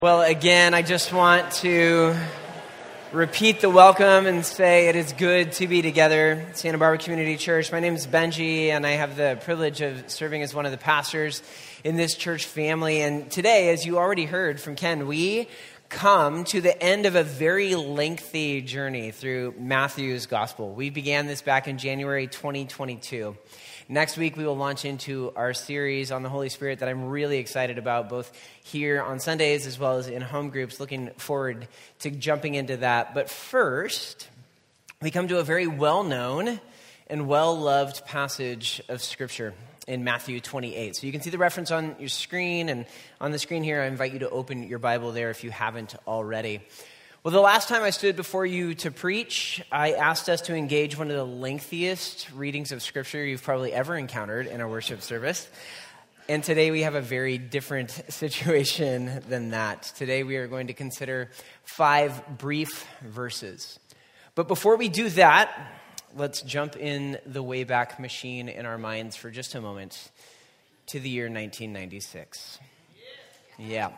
Well, again, I just want to repeat the welcome and say it is good to be together at Santa Barbara Community Church. My name is Benji, and I have the privilege of serving as one of the pastors in this church family. And today, as you already heard from Ken, we come to the end of a very lengthy journey through Matthew's gospel. We began this back in January 2022. Next week, we will launch into our series on the Holy Spirit that I'm really excited about, both here on Sundays as well as in home groups. Looking forward to jumping into that. But first, we come to a very well-known and well-loved passage of Scripture in Matthew 28. So you can see the reference on your screen, and on the screen here, I invite you to open your Bible there if you haven't already. Well, the last time I stood before you to preach, I asked us to engage one of the lengthiest readings of Scripture you've probably ever encountered in a worship service. And today we have a very different situation than that. Today we are going to consider 5 brief verses. But before we do that, let's jump in the Wayback Machine in our minds for just a moment to the year 1996. Yeah.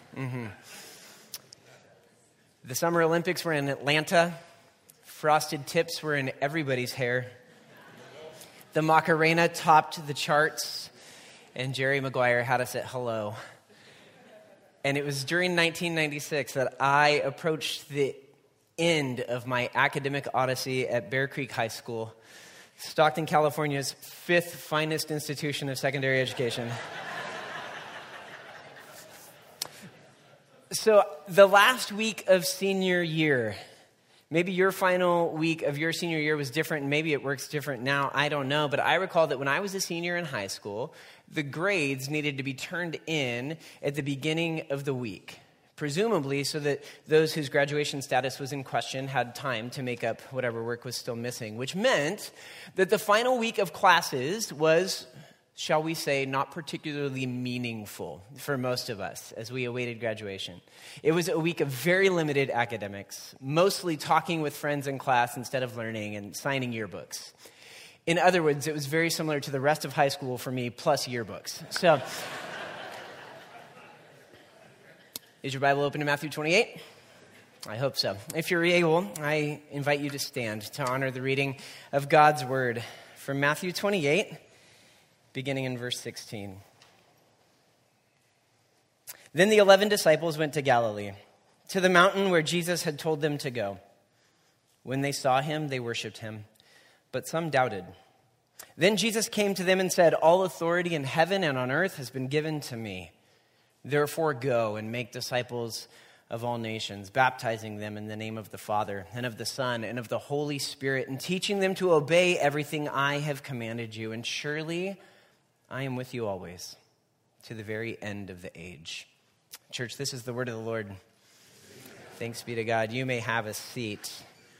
The Summer Olympics were in Atlanta. Frosted Tips were in everybody's hair. The Macarena topped the charts, and Jerry Maguire had us at hello. And it was during 1996 that I approached the end of my academic odyssey at Bear Creek High School, Stockton, California's 5th finest institution of secondary education. So the last week of senior year, maybe your final week of your senior year was different, and maybe it works different now, I don't know. But I recall that when I was a senior in high school, the grades needed to be turned in at the beginning of the week, presumably so that those whose graduation status was in question had time to make up whatever work was still missing, which meant that the final week of classes was, shall we say, not particularly meaningful for most of us as we awaited graduation. It was a week of very limited academics, mostly talking with friends in class instead of learning and signing yearbooks. In other words, it was very similar to the rest of high school for me, plus yearbooks. So, is your Bible open to Matthew 28? I hope so. If you're able, I invite you to stand to honor the reading of God's Word from Matthew 28, beginning in verse 16. Then the 11 disciples went to Galilee, to the mountain where Jesus had told them to go. When they saw him, they worshipped him, but some doubted. Then Jesus came to them and said, "All authority in heaven and on earth has been given to me. Therefore go and make disciples of all nations, baptizing them in the name of the Father and of the Son and of the Holy Spirit, and teaching them to obey everything I have commanded you. And surely I am with you always, to the very end of the age." Church, this is the word of the Lord. Thanks be to God. You may have a seat.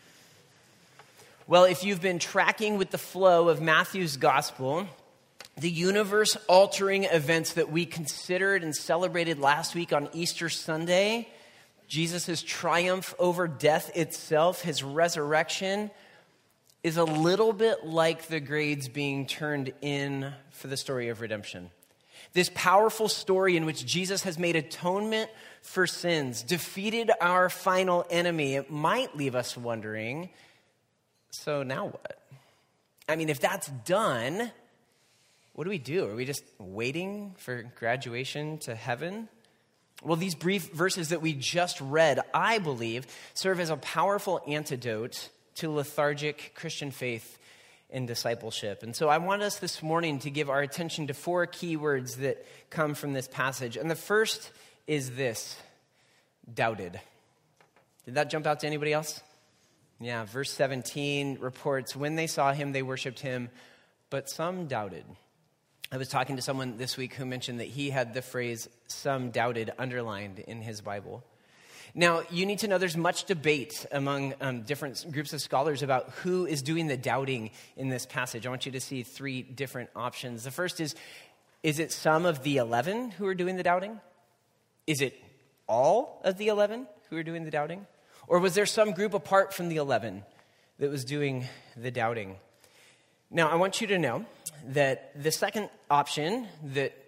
Well, if you've been tracking with the flow of Matthew's gospel, the universe-altering events that we considered and celebrated last week on Easter Sunday, Jesus' triumph over death itself, his resurrection, is a little bit like the grades being turned in for the story of redemption. This powerful story in which Jesus has made atonement for sins, defeated our final enemy, it might leave us wondering, so now what? I mean, if that's done, what do we do? Are we just waiting for graduation to heaven? Well, these brief verses that we just read, I believe, serve as a powerful antidote to lethargic Christian faith and discipleship. And so I want us this morning to give our attention to 4 key words that come from this passage. And the first is this: doubted. Did that jump out to anybody else? Yeah, verse 17 reports, when they saw him, they worshipped him, but some doubted. I was talking to someone this week who mentioned that he had the phrase "some doubted" underlined in his Bible. Now, you need to know there's much debate among different groups of scholars about who is doing the doubting in this passage. I want you to see 3 different options. The first is it some of the 11 who are doing the doubting? Is it all of the 11 who are doing the doubting? Or was there some group apart from the 11 that was doing the doubting? Now, I want you to know that the second option that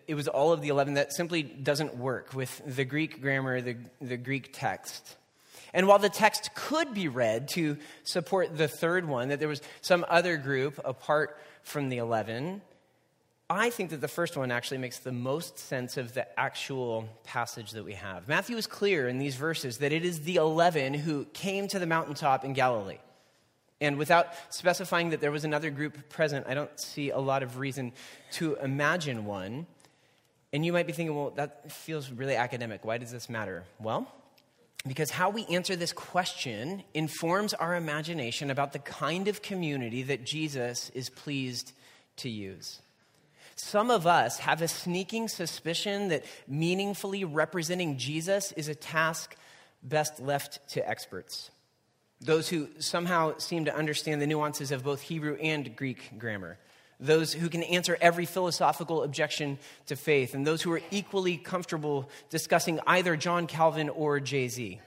it was all of the 11, that simply doesn't work with the Greek grammar, the Greek text. And while the text could be read to support the third one, that there was some other group apart from the 11, I think that the first one actually makes the most sense of the actual passage that we have. Matthew is clear in these verses that it is the 11 who came to the mountaintop in Galilee. And without specifying that there was another group present, I don't see a lot of reason to imagine one. And you might be thinking, well, that feels really academic. Why does this matter? Well, because how we answer this question informs our imagination about the kind of community that Jesus is pleased to use. Some of us have a sneaking suspicion that meaningfully representing Jesus is a task best left to experts, those who somehow seem to understand the nuances of both Hebrew and Greek grammar, those who can answer every philosophical objection to faith, and those who are equally comfortable discussing either John Calvin or Jay-Z.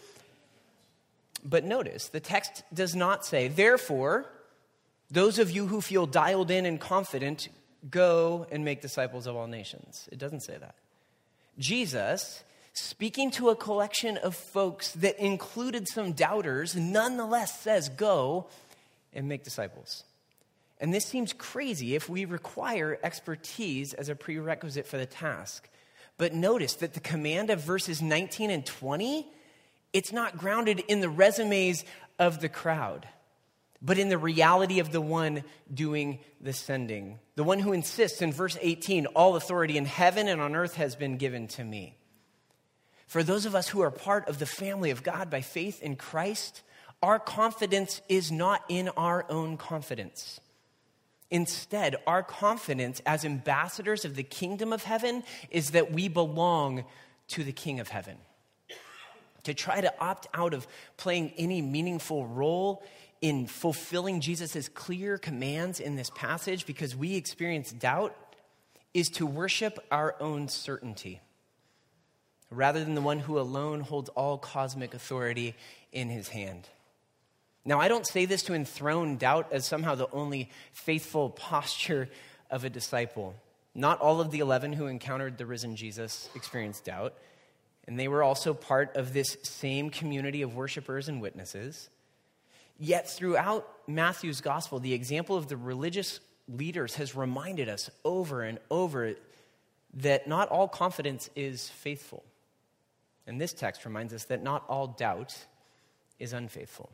But notice, the text does not say, therefore, those of you who feel dialed in and confident, go and make disciples of all nations. It doesn't say that. Jesus, speaking to a collection of folks that included some doubters, nonetheless says, go and make disciples. And this seems crazy if we require expertise as a prerequisite for the task. But notice that the command of verses 19 and 20, it's not grounded in the resumes of the crowd, but in the reality of the one doing the sending. The one who insists in verse 18, all authority in heaven and on earth has been given to me. For those of us who are part of the family of God by faith in Christ, our confidence is not in our own confidence. Instead, our confidence as ambassadors of the kingdom of heaven is that we belong to the King of heaven. To try to opt out of playing any meaningful role in fulfilling Jesus' clear commands in this passage because we experience doubt is to worship our own certainty rather than the one who alone holds all cosmic authority in his hand. Now, I don't say this to enthrone doubt as somehow the only faithful posture of a disciple. Not all of the 11 who encountered the risen Jesus experienced doubt, and they were also part of this same community of worshipers and witnesses. Yet throughout Matthew's gospel, the example of the religious leaders has reminded us over and over that not all confidence is faithful. And this text reminds us that not all doubt is unfaithful.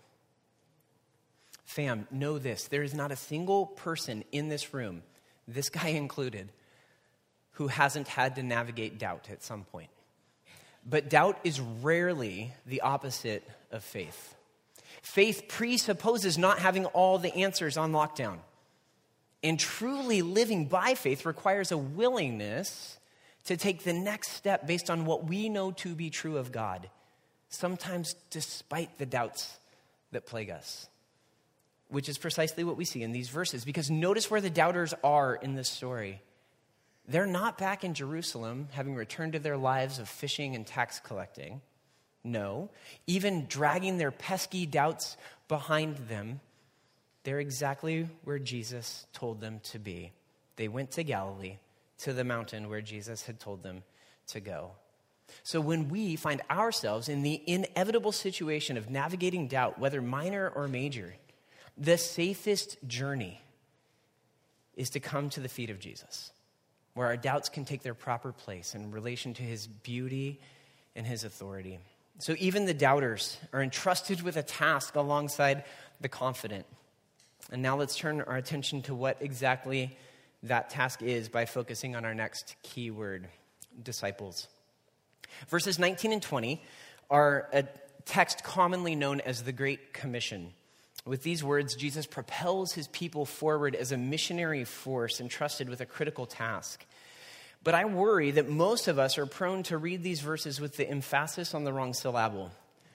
Fam, know this. There is not a single person in this room, this guy included, who hasn't had to navigate doubt at some point. But doubt is rarely the opposite of faith. Faith presupposes not having all the answers on lockdown. And truly living by faith requires a willingness to take the next step based on what we know to be true of God, sometimes despite the doubts that plague us, which is precisely what we see in these verses. Because notice where the doubters are in this story. They're not back in Jerusalem, having returned to their lives of fishing and tax collecting. No, even dragging their pesky doubts behind them, they're exactly where Jesus told them to be. They went to Galilee, to the mountain where Jesus had told them to go. So when we find ourselves in the inevitable situation of navigating doubt, whether minor or major, the safest journey is to come to the feet of Jesus, where our doubts can take their proper place in relation to his beauty and his authority. So even the doubters are entrusted with a task alongside the confident. And now let's turn our attention to what exactly that task is by focusing on our next key word, disciples. Verses 19 and 20 are a text commonly known as the Great Commission. With these words, Jesus propels his people forward as a missionary force entrusted with a critical task. But I worry that most of us are prone to read these verses with the emphasis on the wrong syllable.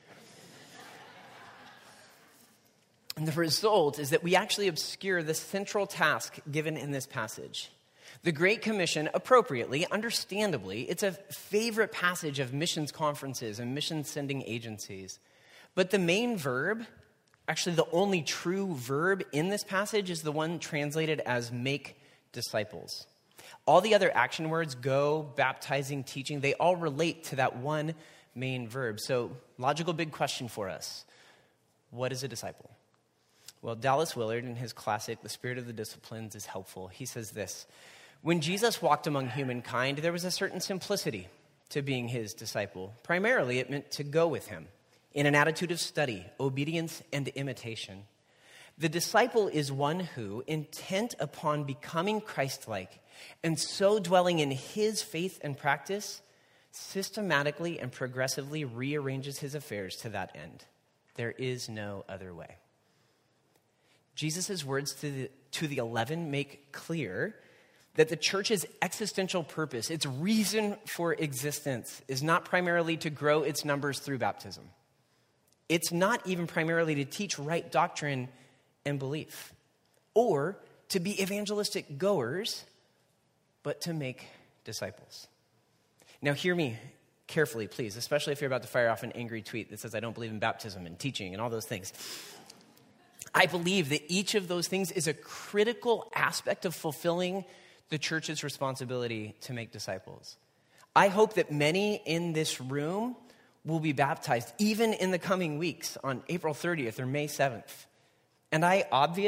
And the result is that we actually obscure the central task given in this passage. The Great Commission, appropriately, understandably, it's a favorite passage of missions conferences and mission sending agencies. But the main verb, actually the only true verb in this passage, is the one translated as make disciples. All the other action words, go, baptizing, teaching, they all relate to that one main verb. So, logical big question for us. What is a disciple? Well, Dallas Willard, in his classic, The Spirit of the Disciplines, is helpful. He says this: when Jesus walked among humankind, there was a certain simplicity to being his disciple. Primarily, it meant to go with him in an attitude of study, obedience, and imitation. The disciple is one who, intent upon becoming Christ-like and so dwelling in his faith and practice, systematically and progressively rearranges his affairs to that end. There is no other way. Jesus' words to the 11 make clear that the church's existential purpose, its reason for existence, is not primarily to grow its numbers through baptism. It's not even primarily to teach right doctrine and belief, or to be evangelistic goers, but to make disciples. Now hear me carefully, please, especially if you're about to fire off an angry tweet that says, I don't believe in baptism and teaching and all those things. I believe that each of those things is a critical aspect of fulfilling the church's responsibility to make disciples. I hope that many in this room will be baptized even in the coming weeks on April 30th or May 7th. And I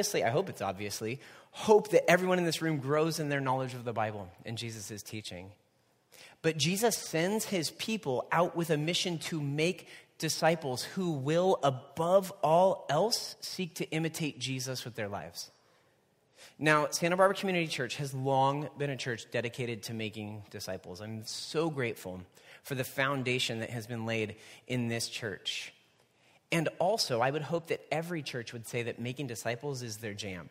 hope that everyone in this room grows in their knowledge of the Bible and Jesus' teaching. But Jesus sends his people out with a mission to make disciples who will, above all else, seek to imitate Jesus with their lives. Now, Santa Barbara Community Church has long been a church dedicated to making disciples. I'm so grateful for the foundation that has been laid in this church. And also, I would hope that every church would say that making disciples is their jam.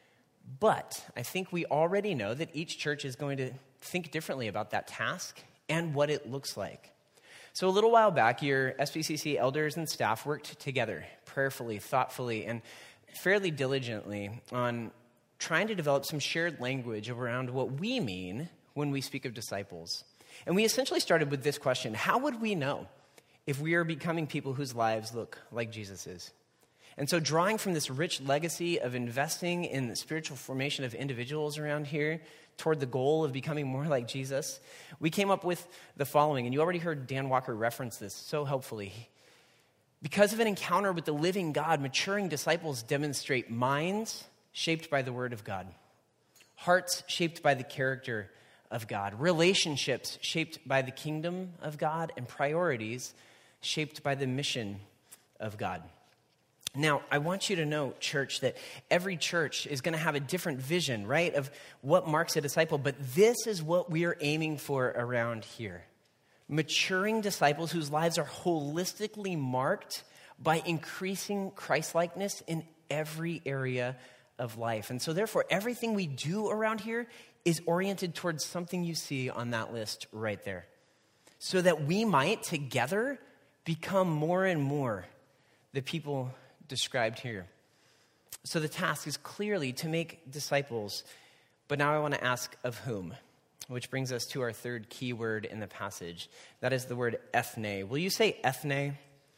But I think we already know that each church is going to think differently about that task and what it looks like. So a little while back, your SBCC elders and staff worked together prayerfully, thoughtfully, and fairly diligently on trying to develop some shared language around what we mean when we speak of disciples. And we essentially started with this question: how would we know if we are becoming people whose lives look like Jesus's? And so drawing from this rich legacy of investing in the spiritual formation of individuals around here toward the goal of becoming more like Jesus, we came up with the following. And you already heard Dan Walker reference this so helpfully. Because of an encounter with the living God, maturing disciples demonstrate minds shaped by the Word of God, hearts shaped by the character of God, relationships shaped by the kingdom of God, and priorities shaped by the mission of God. Now, I want you to know, church, that every church is going to have a different vision, right, of what marks a disciple, but this is what we are aiming for around here. Maturing disciples whose lives are holistically marked by increasing Christ-likeness in every area of life. And so therefore, everything we do around here is oriented towards something you see on that list right there, so that we might together become more and more the people described here. So the task is clearly to make disciples, but now I want to ask of whom, which brings us to our third key word in the passage. That is the word ethne. Will you say ethne?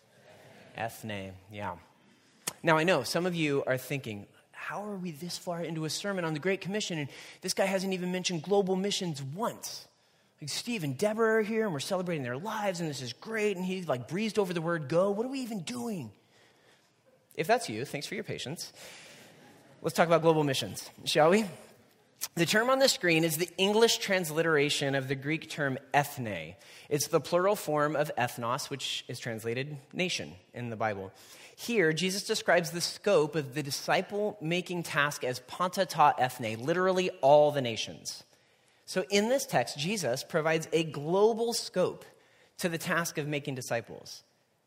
Ethne, yeah. Now I know some of you are thinking, how are we this far into a sermon on the Great Commission and this guy hasn't even mentioned global missions once? Like Steve and Deborah are here and we're celebrating their lives and this is great, and he like breezed over the word go. What are we even doing? If that's you, thanks for your patience. Let's talk about global missions, shall we? The term on the screen is the English transliteration of the Greek term ethne. It's the plural form of ethnos, which is translated nation in the Bible. Here, Jesus describes the scope of the disciple-making task as panta ta ethne, literally all the nations. So in this text, Jesus provides a global scope to the task of making disciples.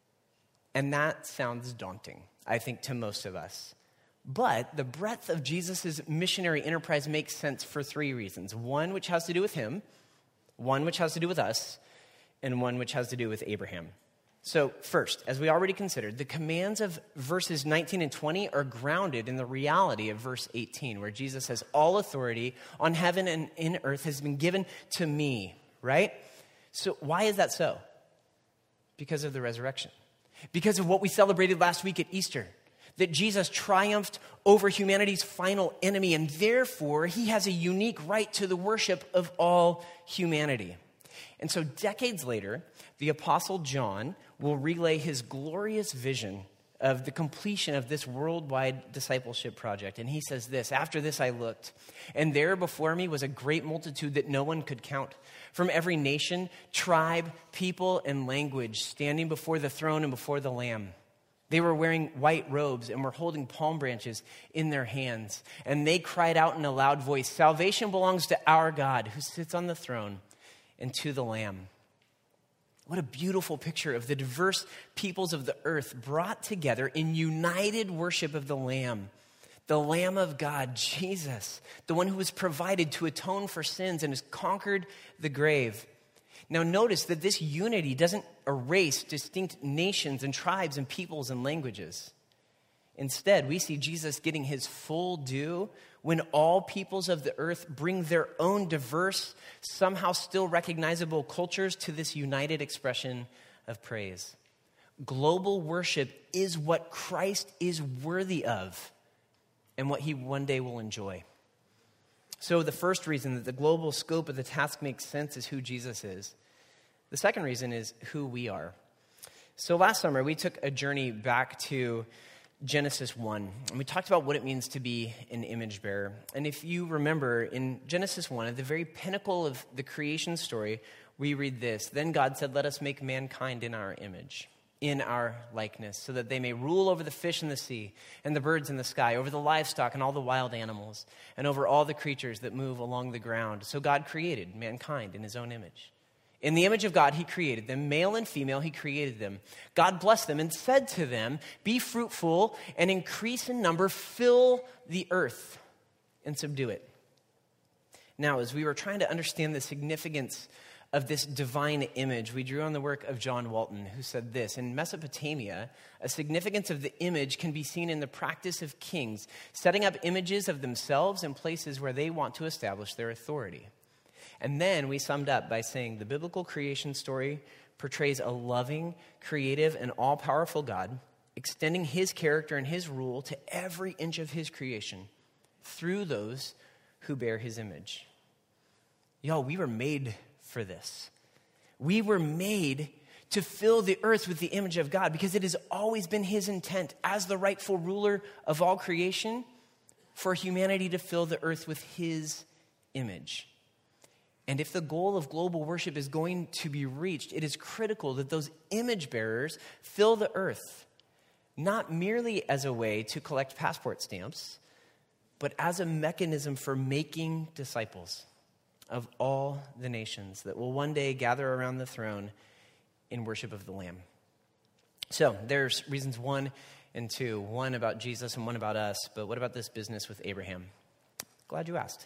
And that sounds daunting, I think, to most of us. But the breadth of Jesus' missionary enterprise makes sense for three reasons. One which has to do with him, one which has to do with us, and one which has to do with Abraham. So first, as we already considered, the commands of verses 19 and 20 are grounded in the reality of verse 18, where Jesus says, all authority on heaven and in earth has been given to me, right? So why is that so? Because of the resurrection. Because of what we celebrated last week at Easter. that Jesus triumphed over humanity's final enemy, and therefore he has a unique right to the worship of all humanity. And so decades later, the Apostle John will relay his glorious vision of the completion of this worldwide discipleship project. And he says this, "After this I looked, and there before me was a great multitude that no one could count, from every nation, tribe, people, and language, standing before the throne and before the Lamb. They were wearing white robes and were holding palm branches in their hands. And they cried out in a loud voice, 'Salvation belongs to our God who sits on the throne and to the Lamb.'" What a beautiful picture of the diverse peoples of the earth brought together in united worship of the Lamb of God, Jesus, the one who was provided to atone for sins and has conquered the grave. Now notice that this unity doesn't erase distinct nations and tribes and peoples and languages. Instead, we see Jesus getting his full due when all peoples of the earth bring their own diverse, somehow still recognizable cultures to this united expression of praise. Global worship is what Christ is worthy of and what he one day will enjoy. So the first reason that the global scope of the task makes sense is who Jesus is. The second reason is who we are. So last summer, we took a journey back to Genesis 1, and we talked about what it means to be an image bearer. And if you remember, in Genesis 1, at the very pinnacle of the creation story, we read this, "Then God said, 'Let us make mankind in our image, in our likeness, so that they may rule over the fish in the sea and the birds in the sky, over the livestock and all the wild animals, and over all the creatures that move along the ground.' So God created mankind in his own image. In the image of God, he created them. Male and female, he created them. God blessed them and said to them, 'Be fruitful and increase in number, fill the earth and subdue it.'" Now, as we were trying to understand the significance of this divine image, we drew on the work of John Walton, who said this, "In Mesopotamia, a significance of the image can be seen in the practice of kings, setting up images of themselves in places where they want to establish their authority." And then we summed up by saying the biblical creation story portrays a loving, creative, and all-powerful God extending his character and his rule to every inch of his creation through those who bear his image. Y'all, we were made for this. We were made to fill the earth with the image of God because it has always been his intent as the rightful ruler of all creation for humanity to fill the earth with his image. And if the goal of global worship is going to be reached, it is critical that those image bearers fill the earth, not merely as a way to collect passport stamps, but as a mechanism for making disciples of all the nations that will one day gather around the throne in worship of the Lamb. So there's reasons 1 and 2, one about Jesus and one about us, but what about this business with Abraham? Glad you asked.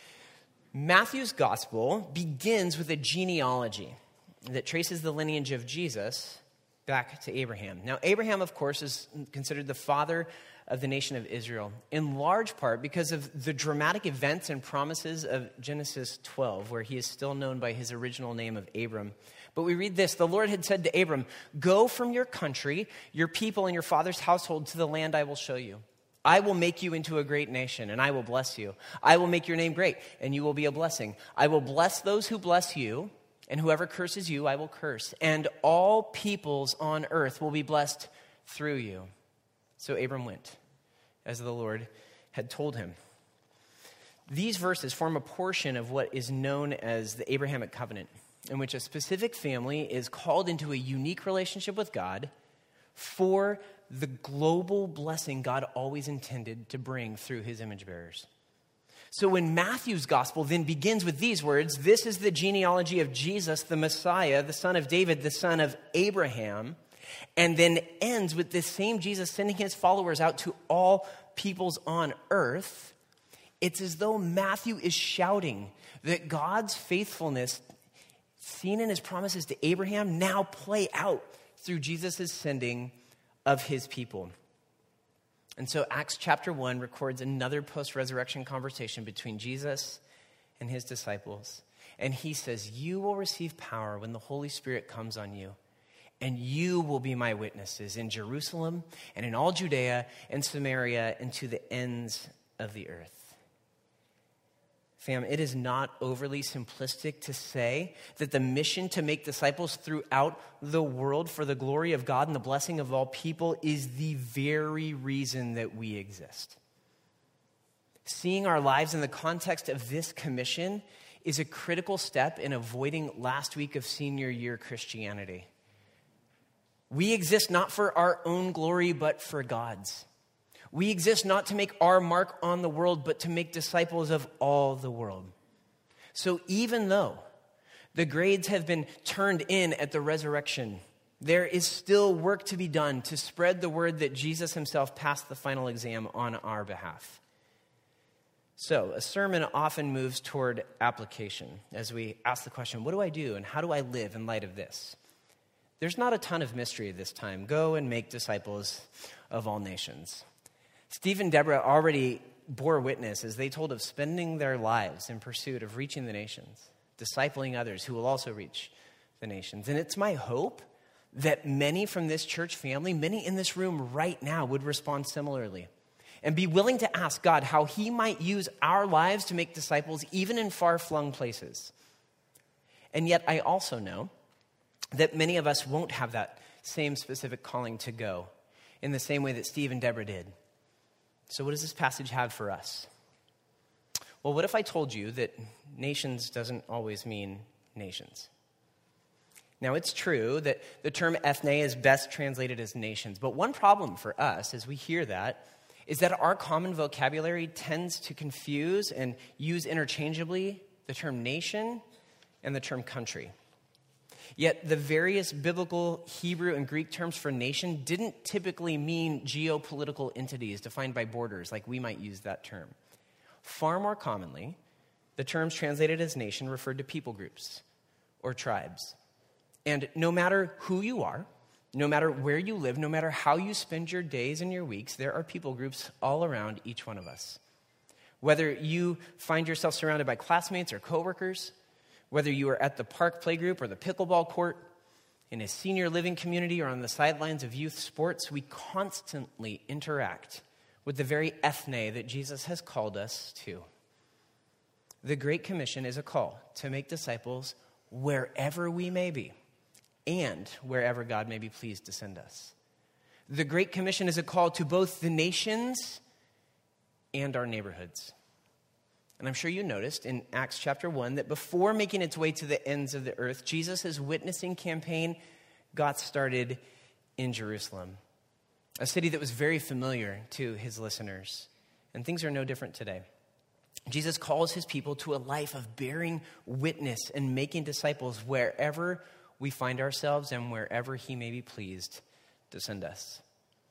Matthew's gospel begins with a genealogy that traces the lineage of Jesus back to Abraham. Now, Abraham, of course, is considered the father of the nation of Israel, in large part because of the dramatic events and promises of Genesis 12, where he is still known by his original name of Abram. But we read this, "The Lord had said to Abram, 'Go from your country, your people, and your father's household to the land I will show you. I will make you into a great nation, and I will bless you. I will make your name great, and you will be a blessing. I will bless those who bless you, and whoever curses you, I will curse. And all peoples on earth will be blessed through you.' So Abram went, as the Lord had told him." These verses form a portion of what is known as the Abrahamic covenant, in which a specific family is called into a unique relationship with God for the global blessing God always intended to bring through his image bearers. So when Matthew's gospel then begins with these words, "This is the genealogy of Jesus, the Messiah, the son of David, the son of Abraham," and then ends with this same Jesus sending his followers out to all peoples on earth, it's as though Matthew is shouting that God's faithfulness seen in his promises to Abraham now play out through Jesus' sending of his people. And so Acts chapter 1 records another post-resurrection conversation between Jesus and his disciples. And he says, "You will receive power when the Holy Spirit comes on you. and you will be my witnesses in Jerusalem and in all Judea and Samaria and to the ends of the earth. Fam, it is not overly simplistic to say that the mission to make disciples throughout the world for the glory of God and the blessing of all people is the very reason that we exist. Seeing our lives in the context of this commission is a critical step in avoiding last week of senior year Christianity. We exist not for our own glory, but for God's. We exist not to make our mark on the world, but to make disciples of all the world. So even though the grades have been turned in at the resurrection, there is still work to be done to spread the word that Jesus himself passed the final exam on our behalf. So a sermon often moves toward application as we ask the question, what do I do and how do I live in light of this? There's not a ton of mystery this time. Go and make disciples of all nations. Steve and Deborah already bore witness as they told of spending their lives in pursuit of reaching the nations, discipling others who will also reach the nations. And it's my hope that many from this church family, many in this room right now, would respond similarly and be willing to ask God how he might use our lives to make disciples even in far-flung places. And yet I also know that many of us won't have that same specific calling to go in the same way that Steve and Deborah did. So what does this passage have for us? Well, what if I told you that nations doesn't always mean nations? Now, it's true that the term ethne is best translated as nations, but one problem for us as we hear that is that our common vocabulary tends to confuse and use interchangeably the term nation and the term country. Yet the various biblical Hebrew and Greek terms for nation didn't typically mean geopolitical entities defined by borders like we might use that term. Far more commonly, the terms translated as nation referred to people groups or tribes. And no matter who you are, no matter where you live, no matter how you spend your days and your weeks, there are people groups all around each one of us. Whether you find yourself surrounded by classmates or coworkers, whether you are at the park playgroup or the pickleball court, in a senior living community or on the sidelines of youth sports, we constantly interact with the very ethne that Jesus has called us to. The Great Commission is a call to make disciples wherever we may be and wherever God may be pleased to send us. The Great Commission is a call to both the nations and our neighborhoods. And I'm sure you noticed in Acts chapter 1 that before making its way to the ends of the earth, Jesus' witnessing campaign got started in Jerusalem, a city that was very familiar to his listeners. And things are no different today. Jesus calls his people to a life of bearing witness and making disciples wherever we find ourselves and wherever he may be pleased to send us.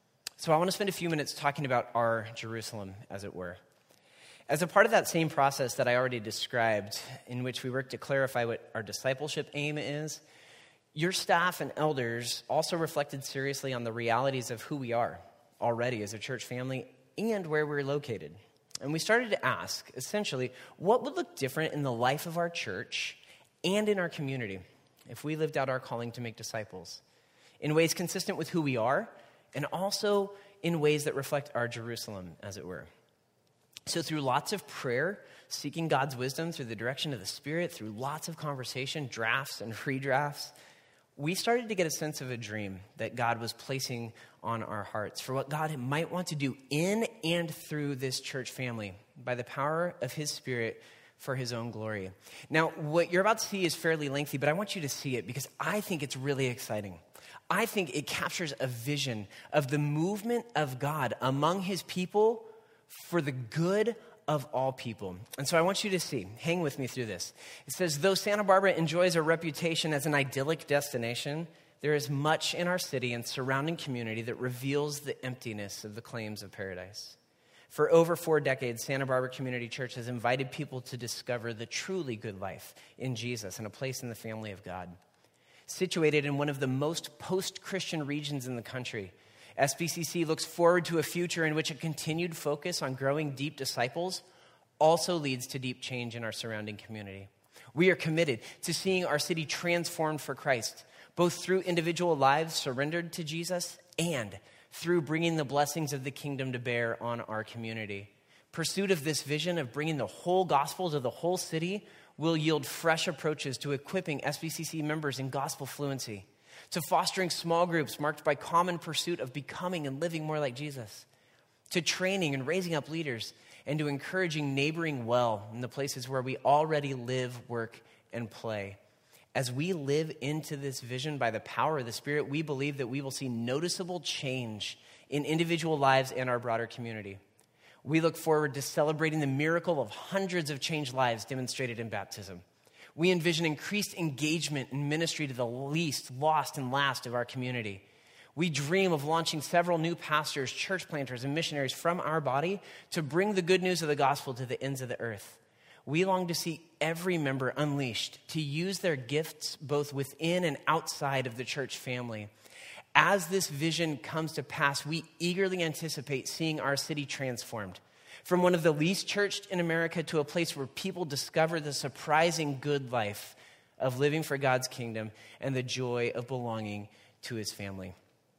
So I want to spend a few minutes talking about our Jerusalem, as it were. As a part of that same process that I already described, in which we work to clarify what our discipleship aim is, your staff and elders also reflected seriously on the realities of who we are already as a church family and where we're located. And we started to ask, essentially, what would look different in the life of our church and in our community if we lived out our calling to make disciples in ways consistent with who we are and also in ways that reflect our Jerusalem, as it were. So through lots of prayer, seeking God's wisdom through the direction of the Spirit, through lots of conversation, drafts and redrafts, we started to get a sense of a dream that God was placing on our hearts for what God might want to do in and through this church family by the power of his Spirit for his own glory. Now, what you're about to see is fairly lengthy, but I want you to see it because I think it's really exciting. I think it captures a vision of the movement of God among his people for the good of all people. And so I want you to see, hang with me through this. It says, though Santa Barbara enjoys a reputation as an idyllic destination, there is much in our city and surrounding community that reveals the emptiness of the claims of paradise. For over 4 decades, Santa Barbara Community Church has invited people to discover the truly good life in Jesus and a place in the family of God. Situated in one of the most post-Christian regions in the country, SBCC looks forward to a future in which a continued focus on growing deep disciples also leads to deep change in our surrounding community. We are committed to seeing our city transformed for Christ both through individual lives surrendered to Jesus and through bringing the blessings of the kingdom to bear on our community. Pursuit of this vision of bringing the whole gospel to the whole city will yield fresh approaches to equipping SBCC members in gospel fluency, to fostering small groups marked by common pursuit of becoming and living more like Jesus, to training and raising up leaders, and to encouraging neighboring well in the places where we already live, work, and play. As we live into this vision by the power of the Spirit, we believe that we will see noticeable change in individual lives and our broader community. We look forward to celebrating the miracle of hundreds of changed lives demonstrated in baptism. We envision increased engagement in ministry to the least, lost, and last of our community. We dream of launching several new pastors, church planters, and missionaries from our body to bring the good news of the gospel to the ends of the earth. We long to see every member unleashed to use their gifts both within and outside of the church family. As this vision comes to pass, we eagerly anticipate seeing our city transformed from one of the least churched in America to a place where people discover the surprising good life of living for God's kingdom and the joy of belonging to his family.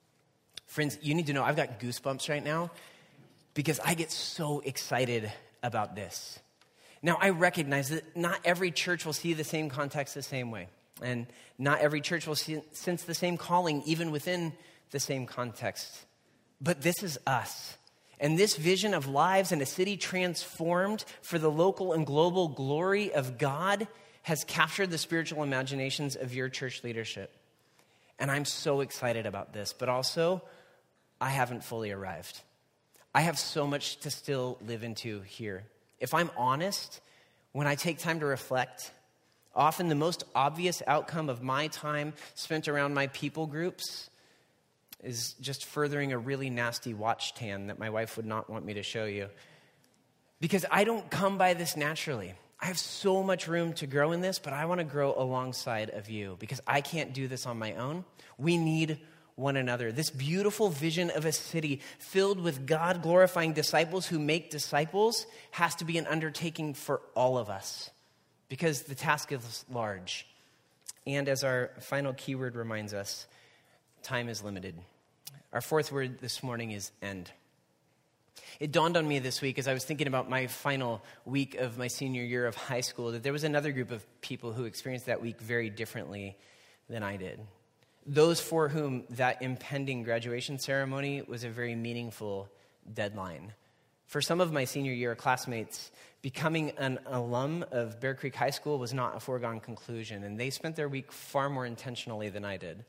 Friends, you need to know I've got goosebumps right now because I get so excited about this. Now, I recognize that not every church will see the same context the same way. And not every church will sense the same calling, even within the same context. But this is us. And this vision of lives in a city transformed for the local and global glory of God has captured the spiritual imaginations of your church leadership. And I'm so excited about this. But also, I haven't fully arrived. I have so much to still live into here. If I'm honest, when I take time to reflect, often the most obvious outcome of my time spent around my people groups is just furthering a really nasty watch tan that my wife would not want me to show you. Because I don't come by this naturally. I have so much room to grow in this, but I want to grow alongside of you because I can't do this on my own. We need one another. This beautiful vision of a city filled with God-glorifying disciples who make disciples has to be an undertaking for all of us because the task is large. And as our final keyword reminds us, time is limited. Our fourth word this morning is end. It dawned on me this week as I was thinking about my final week of my senior year of high school that there was another group of people who experienced that week very differently than I did. Those for whom that impending graduation ceremony was a very meaningful deadline. For some of my senior year classmates, becoming an alum of Bear Creek High School was not a foregone conclusion, and they spent their week far more intentionally than I did.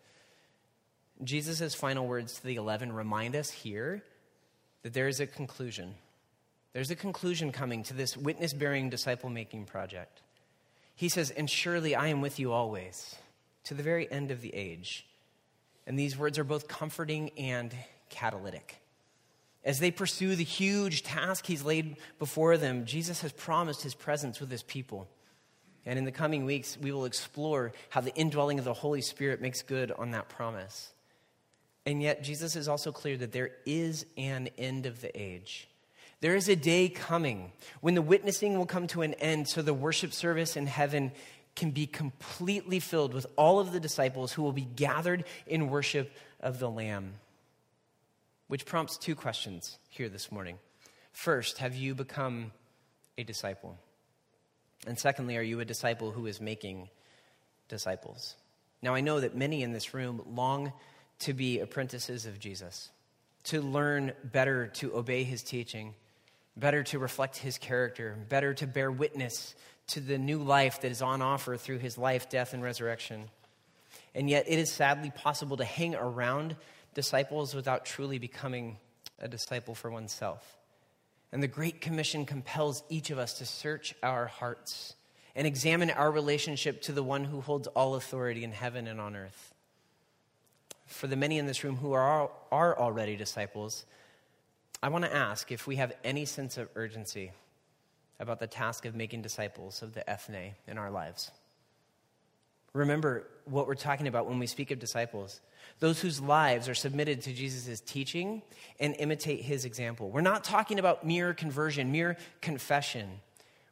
Jesus' final words to the 11 remind us here that there is a conclusion. There's a conclusion coming to this witness-bearing, disciple-making project. He says, "And surely I am with you always, to the very end of the age." And these words are both comforting and catalytic. As they pursue the huge task he's laid before them, Jesus has promised his presence with his people. And in the coming weeks, we will explore how the indwelling of the Holy Spirit makes good on that promise. And yet, Jesus is also clear that there is an end of the age. There is a day coming when the witnessing will come to an end so the worship service in heaven can be completely filled with all of the disciples who will be gathered in worship of the Lamb. Which prompts two questions here this morning. First, have you become a disciple? And secondly, are you a disciple who is making disciples? Now, I know that many in this room long to be apprentices of Jesus, to learn better to obey his teaching, better to reflect his character, better to bear witness to the new life that is on offer through his life, death, and resurrection. And yet it is sadly possible to hang around disciples without truly becoming a disciple for oneself. And the Great Commission compels each of us to search our hearts and examine our relationship to the one who holds all authority in heaven and on earth. For the many in this room who are already disciples, I want to ask if we have any sense of urgency about the task of making disciples of the ethne in our lives. Remember what we're talking about when we speak of disciples. Those whose lives are submitted to Jesus' teaching and imitate his example. We're not talking about mere conversion, mere confession.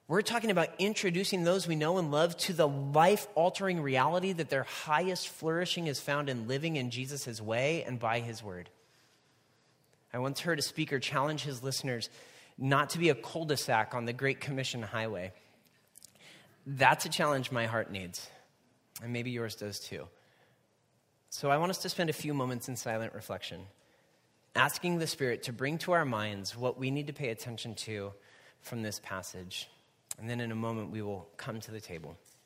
We're talking about introducing those we know and love to the life-altering reality that their highest flourishing is found in living in Jesus' way and by his word. I once heard a speaker challenge his listeners not to be a cul-de-sac on the Great Commission highway. That's a challenge my heart needs, and maybe yours does too. So I want us to spend a few moments in silent reflection, asking the Spirit to bring to our minds what we need to pay attention to from this passage. And then in a moment, we will come to the table.